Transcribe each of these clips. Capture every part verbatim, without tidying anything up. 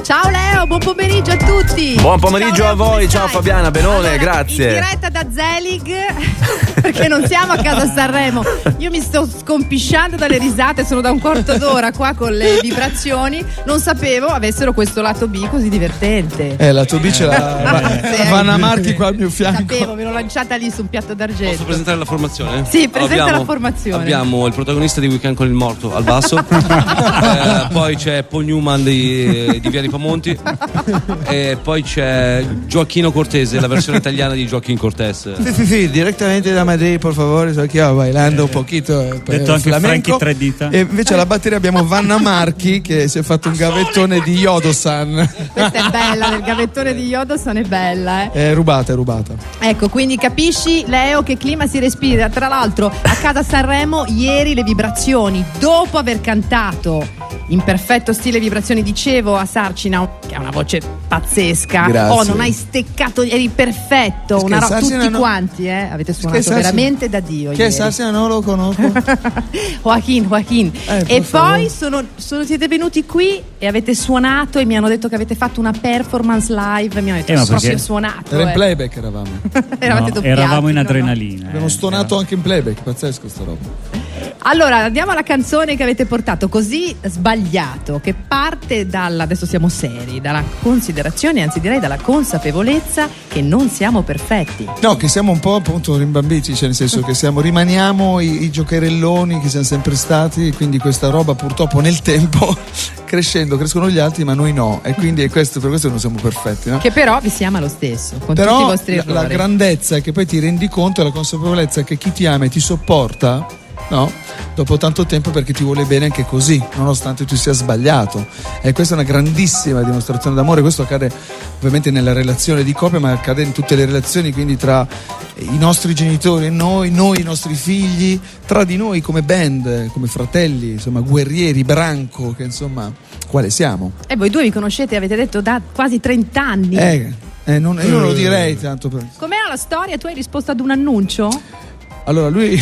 Ciao Leo, buon pomeriggio a tutti. Buon pomeriggio ciao, a voi, ciao Fabiana, Benone, allora, grazie. In diretta da Zelig, perché non siamo a casa a Sanremo. Io mi sto scompisciando dalle risate, sono da un quarto d'ora qua con le vibrazioni. Non sapevo avessero questo lato B così divertente. Eh, lato B ce l'ha Eh, Vanna Marchi qua al mio fianco. Sapevo, me l'ho lanciata lì su un piatto d'argento. Posso presentare la formazione? Sì, presenta abbiamo, la formazione. Abbiamo il protagonista di Weekend con il morto al basso, eh, poi c'è Paul Newman di, di Via di Pamonti, e poi c'è Gioacchino Cortese, la versione italiana di Joaquín Cortés. Sì, sì, sì, direttamente da Madrid, por favore, so che bailando un pochino. Eh, detto anche flamenco. Frankie tre dita. E invece alla batteria abbiamo Vanna Marchi che si è fatto un gavettone di Yodo-san. Questa è bella, del gavettone di Yodo-san è bella, eh. È rubata, è rubata. Ecco, quindi capisci, Leo, che clima si respira. Tra l'altro, a casa Sanremo, ieri le vibrazioni, dopo aver cantato in perfetto stile vibrazioni, dicevo a Sarcina, che ha una voce pazzesca. Grazie. Oh, non hai steccato, eri perfetto. Una ro- Sarcina tutti no- quanti, eh, avete suonato Sarcina- veramente da Dio. Che ieri. Sarcina non lo conosco. Joaquin, Joaquin. Eh, e per favore. poi sono, sono, siete venuti qui e avete suonato e mi hanno detto che avete fatto una performance live. Mi hanno detto, Eh, ma proprio perché- suonato. Era in eh. playback eravamo. Eravate No, doppiati, eravamo in no, no. adrenalina. Abbiamo eh, stonato era- anche in playback, pazzesco sta roba. Allora, andiamo alla canzone che avete portato, Così sbagliato, che parte dalla, adesso siamo seri, dalla considerazione, anzi direi dalla consapevolezza che non siamo perfetti. No, che siamo un po' appunto rimbambiti, cioè nel senso che siamo, rimaniamo i, i giocherelloni che siamo sempre stati, quindi questa roba purtroppo nel tempo crescendo crescono gli altri ma noi no, e quindi è questo, per questo non siamo perfetti, no? Che però vi si ama lo stesso, con tutti i Però vostri la, errori. la grandezza è che poi ti rendi conto e la consapevolezza che chi ti ama e ti sopporta, no? Dopo tanto tempo, perché ti vuole bene anche così, nonostante tu sia sbagliato. E questa è una grandissima dimostrazione d'amore. Questo accade ovviamente nella relazione di coppia, ma accade in tutte le relazioni, quindi tra i nostri genitori e noi, noi i nostri figli, tra di noi come band, come fratelli, insomma guerrieri, branco, che insomma quale siamo. E voi due vi conoscete, avete detto, da quasi trenta anni. Eh, eh, non, io non lo direi tanto per... Com'era la storia? Tu hai risposto ad un annuncio? Allora lui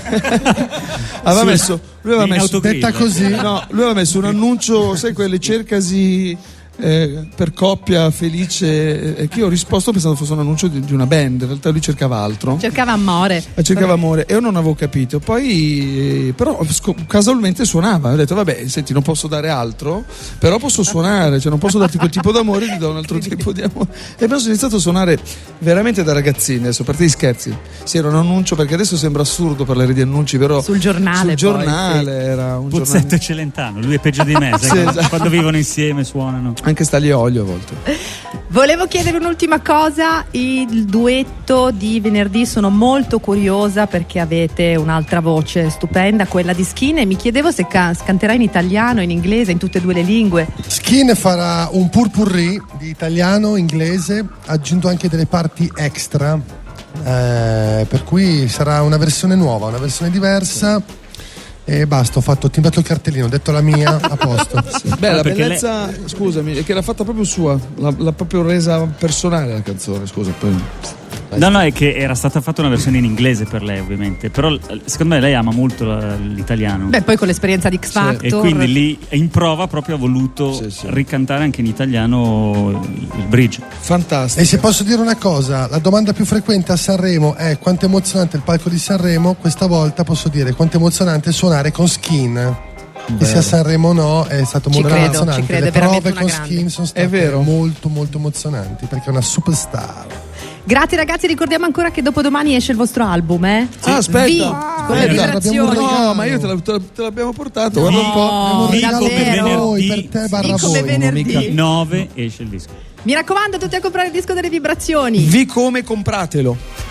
aveva messo, lui aveva in messo autogrill. detta così, no, lui aveva messo un annuncio, sai, quelle cercasi eh, per coppia felice, e che io ho risposto pensando fosse un annuncio di, di una band. In realtà lui cercava altro, Cercava amore. eh, cercava amore, e io non avevo capito. Poi eh, però sc- casualmente suonava, ho detto vabbè, senti, non posso dare altro, però posso suonare, cioè non posso darti quel tipo d'amore, ti do un altro tipo di amore. E abbiamo iniziato a suonare veramente da ragazzini, adesso a parte gli scherzi. Sì, era un annuncio, perché adesso sembra assurdo parlare di annunci, però Sul giornale sul poi, giornale era un Pozzetto giornale. e Celentano, lui è peggio di me, sai, Sì, quando, esatto. quando vivono insieme suonano. Anche Stagli e Olio a volte. Volevo chiedere un'ultima cosa, il duetto di venerdì, sono molto curiosa perché avete un'altra voce stupenda, quella di Skin, e mi chiedevo se ca- canterà in italiano, in inglese, in tutte e due le lingue. Skin farà un purpurri di italiano, inglese, ha aggiunto anche delle parti extra, eh, per cui sarà una versione nuova, una versione diversa. E basta, ho fatto, ho timbrato il cartellino, ho detto la mia, a posto. Beh, la perché bellezza, scusami, è che l'ha fatta proprio sua, l'ha, l'ha proprio resa personale la canzone, scusa, poi... No, no, è che era stata fatta una versione in inglese per lei, ovviamente. Però secondo me lei ama molto la- l'italiano. Beh, poi con l'esperienza di X Factor. E quindi lì in prova proprio ha voluto Sì, sì. ricantare anche in italiano il bridge. Fantastico. E se posso dire una cosa, la domanda più frequente a Sanremo è quanto è emozionante il palco di Sanremo. Questa volta posso dire quanto è emozionante suonare con Skin. Che sia Sanremo o no, è stato Ci molto credo, emozionante. ci credo, Le è veramente prove una con grande. Skin sono state È vero. molto molto emozionanti, perché è una superstar. Grazie ragazzi, ricordiamo ancora che dopodomani esce il vostro album, eh? Ah, aspetta. Vi, con le Eh, vibrazioni. l'abbiamo No, ma io te, la- te la- te l'abbiamo portato, guarda un po'. No, Vico davvero? per Voi, venerdì, per te barra Sì, come voi. venerdì. nove esce il disco. Mi raccomando, tutti a comprare il disco delle vibrazioni. Vi come compratelo.